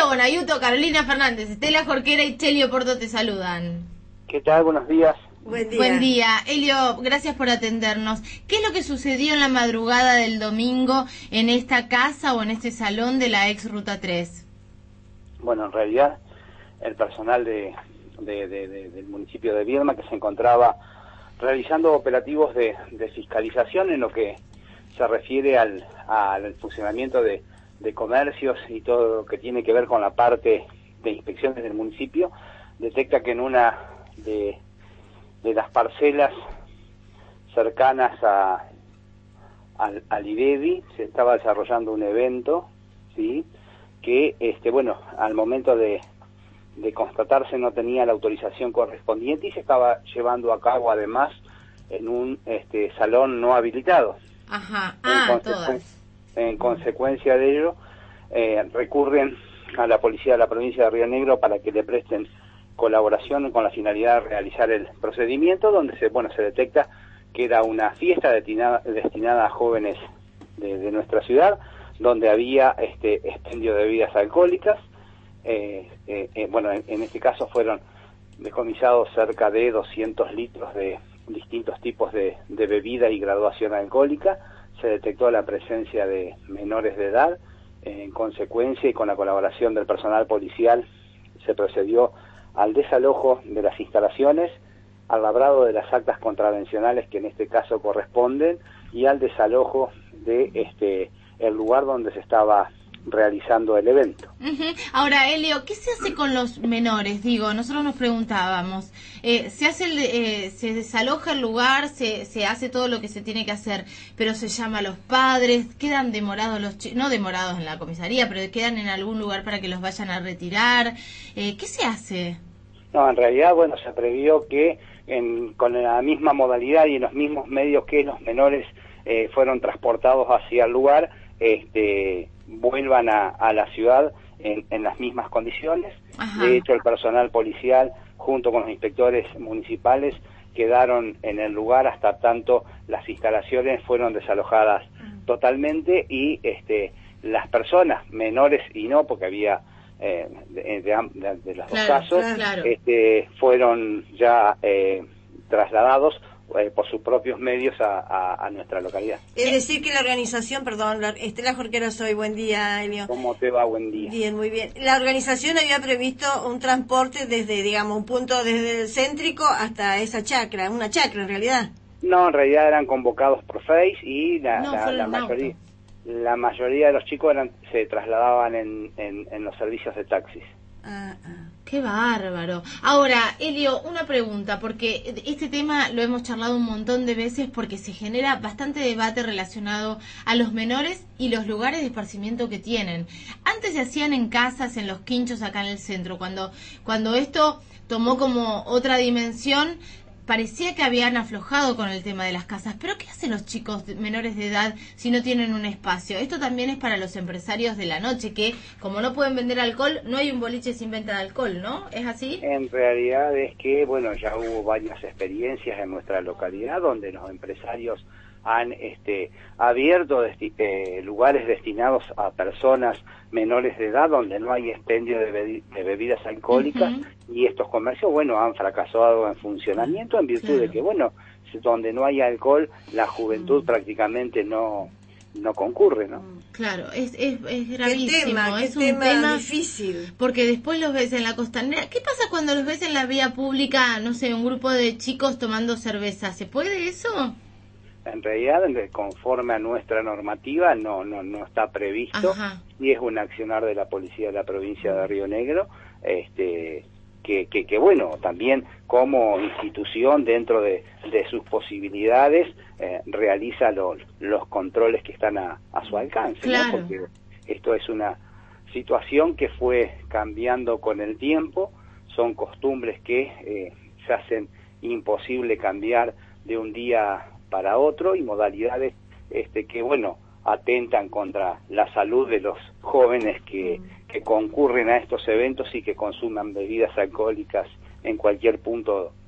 Bonayuto, Carolina Fernández, Estela Jorquera y Chelio Porto te saludan. ¿Qué tal? Buenos días. Buen día. Buen día. Elio, gracias por atendernos. ¿Qué es lo que sucedió en la madrugada del domingo en esta casa o en este salón de la ex Ruta 3? Bueno, en realidad el personal del municipio de Viedma, que se encontraba realizando operativos de fiscalización en lo que se refiere al funcionamiento de comercios y todo lo que tiene que ver con la parte de inspecciones del municipio, detecta que en una de las parcelas cercanas al IDEDI se estaba desarrollando un evento, ¿sí? Que al momento de constatarse no tenía la autorización correspondiente y se estaba llevando a cabo además en un salón no habilitado. Ajá, En consecuencia de ello, recurren a la policía de la provincia de Río Negro para que le presten colaboración con la finalidad de realizar el procedimiento, donde se detecta que era una fiesta destinada a jóvenes de nuestra ciudad, donde había expendio de bebidas alcohólicas. En este caso fueron decomisados cerca de 200 litros de distintos tipos de bebida y graduación alcohólica. Se detectó la presencia de menores de edad. En consecuencia y con la colaboración del personal policial se procedió al desalojo de las instalaciones, al labrado de las actas contravencionales que en este caso corresponden y al desalojo de el lugar donde se estaba realizando el evento. Ahora, Elio, ¿qué se hace con los menores? Digo, nosotros nos preguntábamos, se desaloja el lugar, se hace todo lo que se tiene que hacer, pero se llama a los padres, quedan demorados no demorados en la comisaría, pero quedan en algún lugar para que los vayan a retirar. ¿Qué se hace? No, en realidad, se previó que con la misma modalidad y en los mismos medios que los menores fueron transportados hacia el lugar, vuelvan a la ciudad en las mismas condiciones. Ajá. De hecho, el personal policial, junto con los inspectores municipales, quedaron en el lugar hasta tanto las instalaciones fueron desalojadas totalmente y las personas menores y no, porque había de los dos casos, fueron ya trasladados por sus propios medios a nuestra localidad. Es decir que la organización, Estela Jorquera soy, buen día, Elio. ¿Cómo te va? Buen día. Bien, muy bien. La organización había previsto un transporte desde, un punto desde el céntrico hasta esa chacra, una chacra en realidad. No, en realidad eran convocados por Face y la mayoría de los chicos se trasladaban en los servicios de taxis. ¡Qué bárbaro! Ahora, Elio, una pregunta, porque este tema lo hemos charlado un montón de veces porque se genera bastante debate relacionado a los menores y los lugares de esparcimiento que tienen. Antes se hacían en casas, en los quinchos acá en el centro. Cuando esto tomó como otra dimensión, parecía que habían aflojado con el tema de las casas, pero ¿qué hacen los chicos menores de edad si no tienen un espacio? Esto también es para los empresarios de la noche, que como no pueden vender alcohol, no hay un boliche sin venta de alcohol, ¿no? ¿Es así? En realidad es que, ya hubo varias experiencias en nuestra localidad donde los empresarios han abierto lugares destinados a personas menores de edad donde no hay expendio de bebidas alcohólicas. Y estos comercios, han fracasado en funcionamiento en virtud de que, donde no hay alcohol, la juventud prácticamente no concurre, ¿no? Claro, es gravísimo, es un tema difícil. Porque después los ves en la costanera. ¿Qué pasa cuando los ves en la vía pública, no sé, un grupo de chicos tomando cerveza? ¿Se puede eso? En realidad, conforme a nuestra normativa, no está previsto. Ajá. Y es un accionar de la policía de la provincia de Río Negro, que también como institución dentro de sus posibilidades realiza los controles que están a su alcance. Claro. ¿No? Porque esto es una situación que fue cambiando con el tiempo, son costumbres que se hacen imposible cambiar de un día para otro y modalidades que atentan contra la salud de los jóvenes que concurren a estos eventos y que consuman bebidas alcohólicas en cualquier punto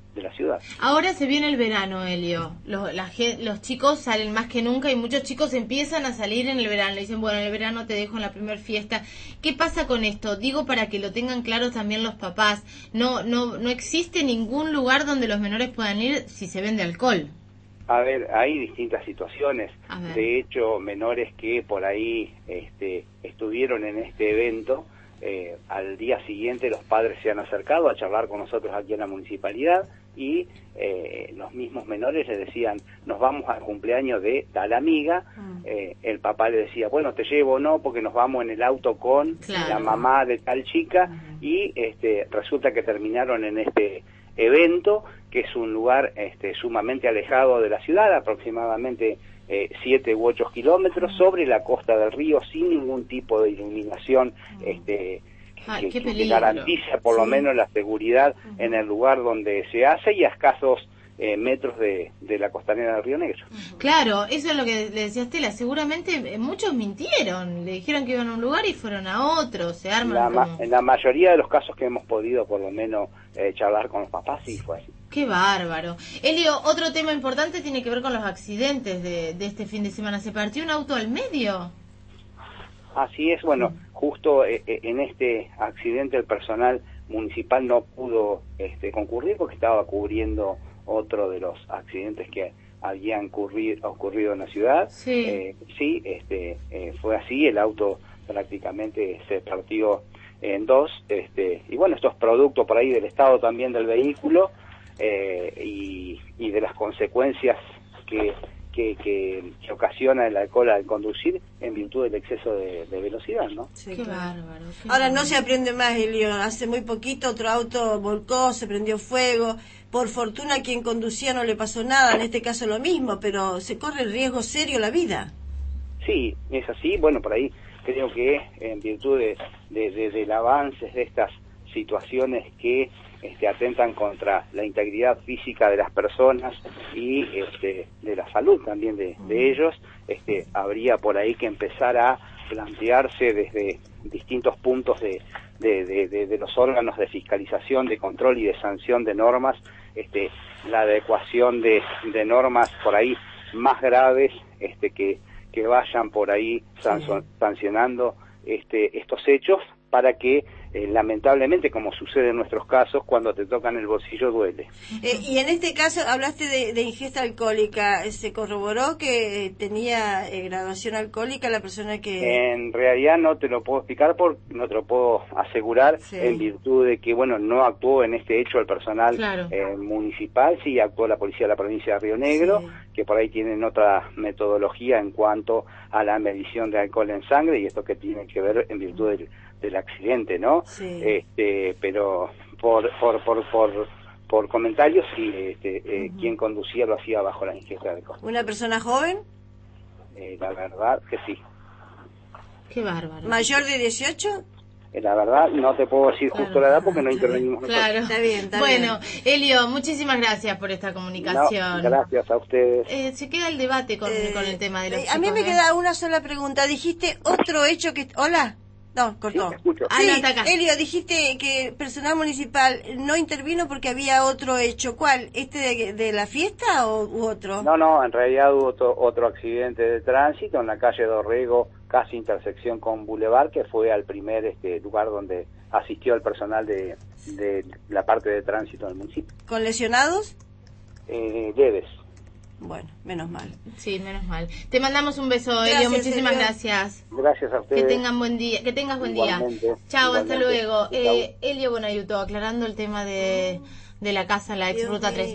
de la ciudad. Ahora se viene el verano, Elio. Los chicos salen más que nunca y muchos chicos empiezan a salir en el verano. Le dicen, bueno, en el verano te dejo en la primer fiesta. ¿Qué pasa con esto? Digo para que lo tengan claro también los papás. No existe ningún lugar donde los menores puedan ir si se vende alcohol. A ver, hay distintas situaciones. De hecho, menores que por ahí estuvieron en este evento, al día siguiente los padres se han acercado a charlar con nosotros aquí en la municipalidad y los mismos menores le decían, nos vamos al cumpleaños de tal amiga. El papá le decía, bueno, te llevo o no, porque nos vamos en el auto con la mamá de tal chica. Y resulta que terminaron en este evento, que es un lugar sumamente alejado de la ciudad, aproximadamente 7 u 8 kilómetros, sobre la costa del río, sin ningún tipo de iluminación que garantice por lo menos la seguridad en el lugar donde se hace, y a escasos metros de la costanera del Río Negro. Claro, eso es lo que le decía Estela, seguramente muchos mintieron, le dijeron que iban a un lugar y fueron a otro, se arman En la mayoría de los casos que hemos podido por lo menos charlar con los papás, sí fue así. ¡Qué bárbaro! Elio, otro tema importante tiene que ver con los accidentes de este fin de semana. ¿Se partió un auto al medio? Así es, bueno, justo en este accidente el personal municipal no pudo concurrir porque estaba cubriendo otro de los accidentes que habían ocurrido en la ciudad. Sí, fue así, el auto prácticamente se partió en dos, y bueno, esto es producto por ahí del estado también del vehículo, y de las consecuencias que ocasiona el alcohol al conducir en virtud del exceso de velocidad, ¿no? Sí, qué bárbaro. Ahora no se aprende más, Elio. Hace muy poquito otro auto volcó, se prendió fuego. Por fortuna a quien conducía no le pasó nada, en este caso lo mismo, pero se corre el riesgo serio la vida. Sí, es así. Bueno, por ahí creo que en virtud del avance de estas situaciones que atentan contra la integridad física de las personas y de la salud también de ellos, habría por ahí que empezar a plantearse desde distintos puntos de los órganos de fiscalización, de control y de sanción de normas, la adecuación de normas por ahí más graves, que vayan por ahí sancionando estos hechos, para que lamentablemente, como sucede en nuestros casos, cuando te tocan el bolsillo duele. Y en este caso hablaste de ingesta alcohólica. ¿Se corroboró que tenía graduación alcohólica la persona que...? En realidad no te lo puedo explicar, no te lo puedo asegurar, en virtud de que, bueno, no actuó en este hecho el personal municipal, sí actuó la policía de la provincia de Río Negro, que por ahí tienen otra metodología en cuanto a la medición de alcohol en sangre, y esto que tiene que ver en virtud del accidente, ¿no? Pero por comentarios, sí, quien conducía lo hacía bajo la ingesta de alcohol. ¿Una persona joven? La verdad que sí. Qué bárbaro. ¿Mayor de 18? La verdad no te puedo decir justo la edad porque no intervenimos nosotros. Claro, está bien. Bueno, Elio, muchísimas gracias por esta comunicación. No, gracias a ustedes. Se queda el debate con el tema de los chicos. A mí me queda una sola pregunta. Dijiste otro hecho que... ¿Hola? No, cortó. Sí, no, está acá. Elio, dijiste que el personal municipal no intervino porque había otro hecho. ¿Cuál? ¿De la fiesta u otro? No, en realidad hubo otro accidente de tránsito en la calle Dorrego, casi intersección con Boulevard, que fue al primer lugar donde asistió el personal de la parte de tránsito del municipio. ¿Con lesionados? Leves. Bueno, menos mal. Sí, menos mal. Te mandamos un beso, Elio. Muchísimas gracias. Gracias a ustedes. Que tengan buen día. Que tengas buen día. Chao, hasta luego. Elio Bonayuto, aclarando el tema de la casa, la ex Ruta 3.